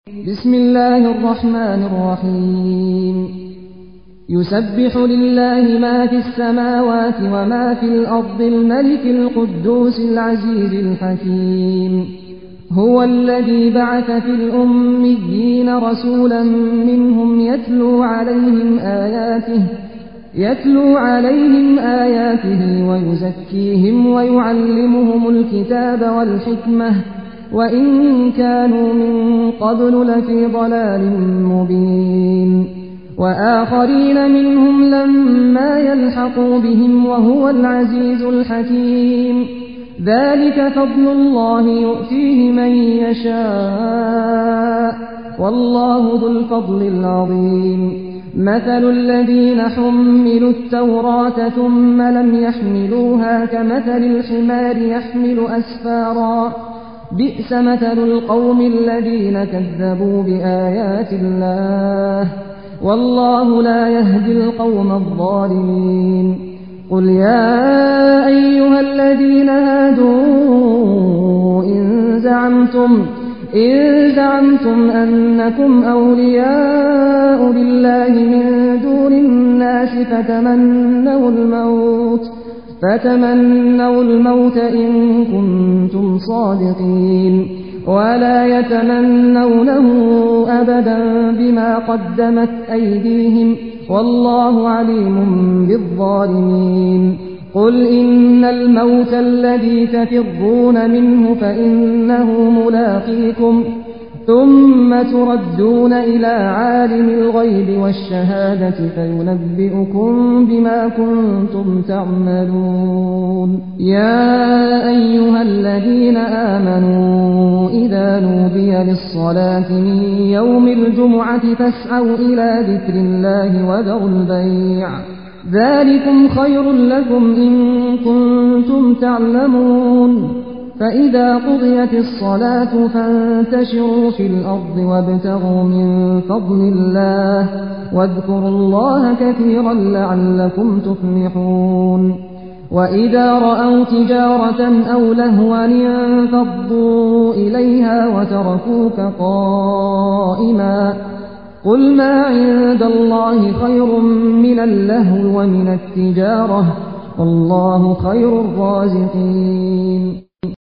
بسم الله الرحمن الرحيم يسبح لله ما في السماوات وما في الأرض الملك القدوس العزيز الحكيم هو الذي بعث في الأميين رسولا منهم يتلو عليهم آياته ويزكيهم ويعلمهم الكتاب والحكمة وإن كانوا من قبل لفي ضلال مبين وآخرين منهم لما يلحقوا بهم وهو العزيز الحكيم ذلك فضل الله يؤتيه من يشاء والله ذو الفضل العظيم مثل الذين حملوا التوراة ثم لم يحملوها كمثل الحمار يحمل أسفارا بئس مثل القوم الذين كذبوا بآيات الله والله لا يهدي القوم الظالمين قل يا أيها الذين هادوا إن زعمتم أنكم أولياء لله من دون الناس فتمنوا الموت إن كنتم صادقين ولا يتمنونه أبدا بما قدمت أيديهم والله عليم بالظالمين قل إن الموت الذي تفرون منه فإنه ملاقيكم ثم تردون إلى عالم الغيب والشهادة فينبئكم بما كنتم تعملون يا أيها الذين آمنوا إذا نودي للصلاة من يوم الجمعة فاسعوا إلى ذكر الله وذروا البيع ذلكم خير لكم إن كنتم تعلمون فإذا قضيت الصلاة فانتشروا في الأرض وابتغوا من فضل الله واذكروا الله كثيرا لعلكم تفلحون وإذا رأوا تجارة أو لهوا انفضوا إليها وتركوك قائما قل ما عند الله خير من اللهو ومن التجارة والله خير الرازقين